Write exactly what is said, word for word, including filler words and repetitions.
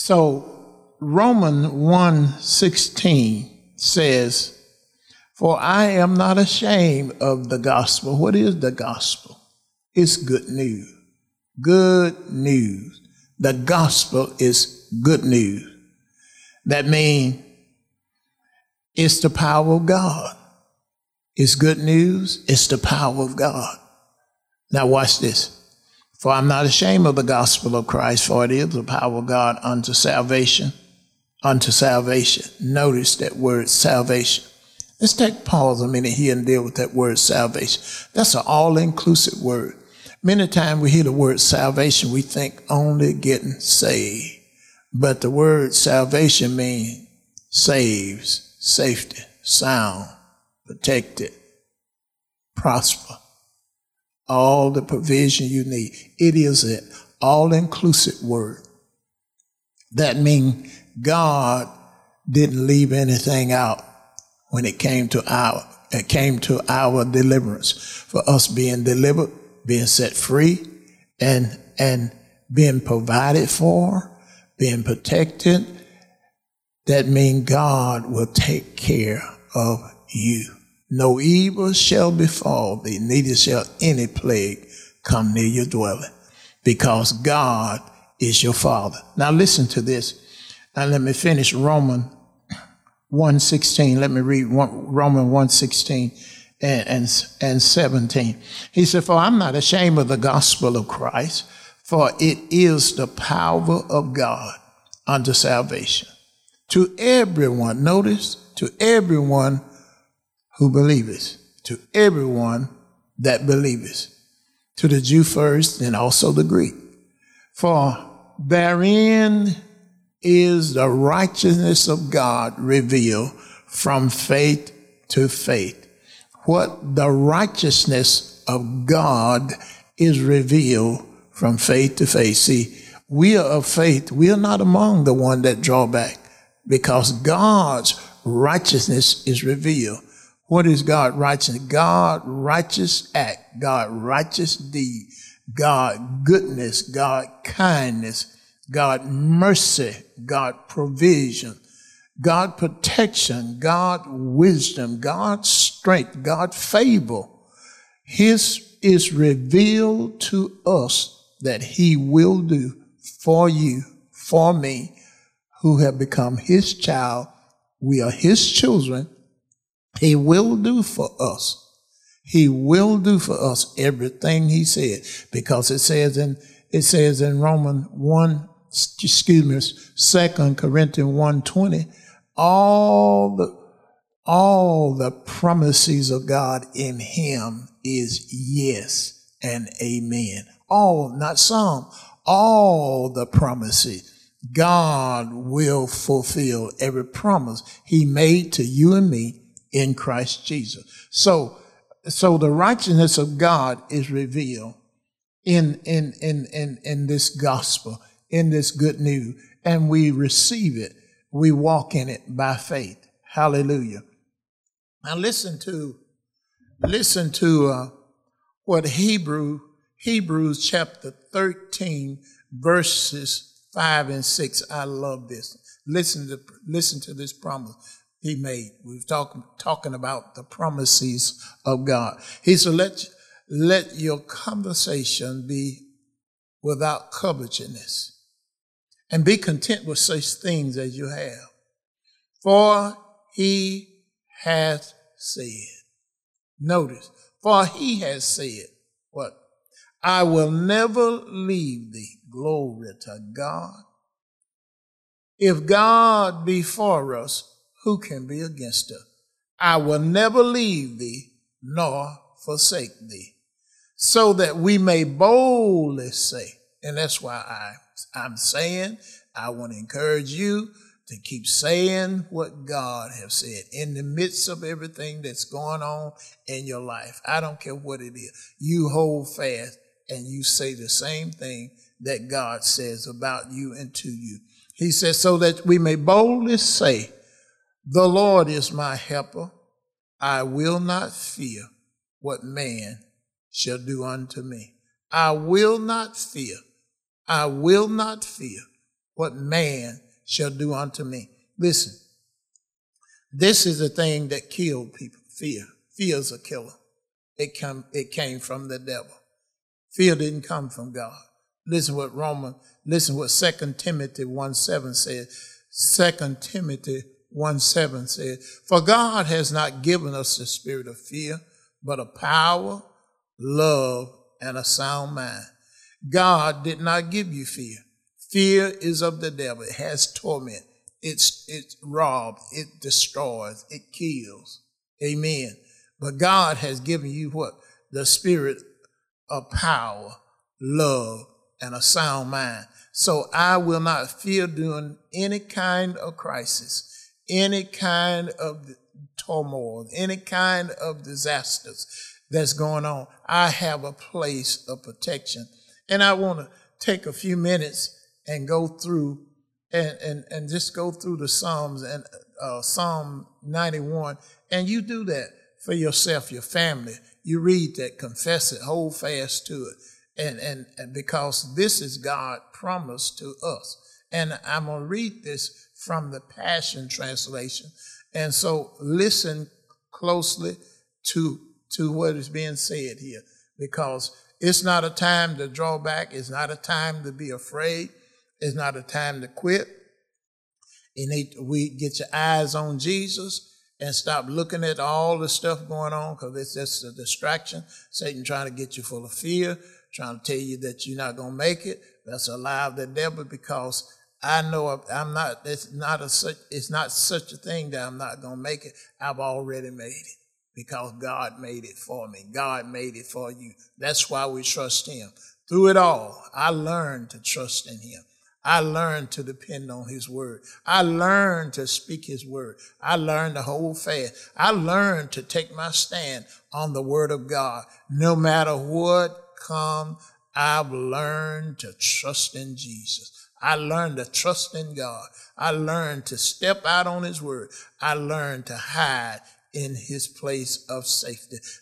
So Romans one sixteen says, for I am not ashamed of the gospel. What is the gospel? It's good news. Good news. The gospel is good news. That means it's the power of God. It's good news. It's the power of God. Now watch this. For I'm not ashamed of the gospel of Christ, for it is the power of God unto salvation, unto salvation. Notice that word salvation. Let's take pause a minute here and deal with that word salvation. That's an all-inclusive word. Many times we hear the word salvation, we think only getting saved. But the word salvation means saves, safety, sound, protected, prosper. All the provision you need. It is an all-inclusive word. That means God didn't leave anything out when it came to our it came to our deliverance, for us being delivered, being set free, and and being provided for, being protected. That means God will take care of you. No evil shall befall thee, neither shall any plague come near your dwelling, because God is your Father. Now listen to this. Now let me finish Romans one sixteen. Let me read Romans one sixteen and, and, and seventeen. He said, for I'm not ashamed of the gospel of Christ, for it is the power of God unto salvation. To everyone, notice, to everyone who believeth, to everyone that believeth, to the Jew first and also the Greek. For therein is the righteousness of God revealed from faith to faith. What the righteousness of God is revealed from faith to faith. See, we are of faith. We are not among the one that draw back, because God's righteousness is revealed. What is God righteous? God righteous act, God righteous deed, God goodness, God kindness, God mercy, God provision, God protection, God wisdom, God strength, God favor. His is revealed to us that he will do for you, for me, who have become his child. We are his children. He will do for us. He will do for us everything he said, because it says in it says in Romans one, excuse me, Second Corinthians one twenty, all the all the promises of God in him is yes and amen. All, not some, all the promises. God will fulfill every promise he made to you and me in Christ Jesus. So, so the righteousness of God is revealed in, in, in, in, in this gospel, in this good news, and we receive it. We walk in it by faith. Hallelujah. Now listen to, listen to, uh, what Hebrew, Hebrews chapter thirteen, verses five and six. I love this. Listen to, listen to this promise he made. We were talking, talking about the promises of God. He said, let, let your conversation be without covetousness, and be content with such things as you have. For he hath said, notice, for he has said, what? I will never leave thee. Glory to God. If God be for us, who can be against us? I will never leave thee nor forsake thee, so that we may boldly say, and that's why I, I'm saying, I want to encourage you to keep saying what God has said in the midst of everything that's going on in your life. I don't care what it is. You hold fast and you say the same thing that God says about you and to you. He says, so that we may boldly say, the Lord is my helper. I will not fear what man shall do unto me. I will not fear. I will not fear what man shall do unto me. Listen, this is the thing that killed people. Fear. Fear is a killer. It come, it came from the devil. Fear didn't come from God. Listen what Roman, listen what Second Timothy one seven says. Second Timothy one seven says, for God has not given us the spirit of fear, but of power, love, and a sound mind. God did not give you fear. Fear is of the devil. It has torment. It's, it robs. It destroys. It kills. Amen. But God has given you what? The spirit of power, love, and a sound mind. So I will not fear during any kind of crisis, any kind of turmoil, any kind of disasters that's going on. I have a place of protection. And I want to take a few minutes and go through and, and, and just go through the Psalms and uh, Psalm ninety-one. And you do that for yourself, your family. You read that, confess it, hold fast to it. And, and, and because this is God promised to us. And I'm going to read this from the Passion Translation. And so listen closely to, to what is being said here, because it's not a time to draw back. It's not a time to be afraid. It's not a time to quit. You need to, we get your eyes on Jesus and stop looking at all the stuff going on, because it's just a distraction. Satan trying to get you full of fear, trying to tell you that you're not going to make it. That's a lie of the devil, because I know I'm not, it's not a such, it's not such a thing that I'm not going to make it. I've already made it, because God made it for me. God made it for you. That's why we trust him. Through it all, I learned to trust in him. I learned to depend on his word. I learned to speak his word. I learned to hold fast. I learned to take my stand on the word of God. No matter what comes, I've learned to trust in Jesus. I learned to trust in God. I learned to step out on his word. I learned to hide in his place of safety.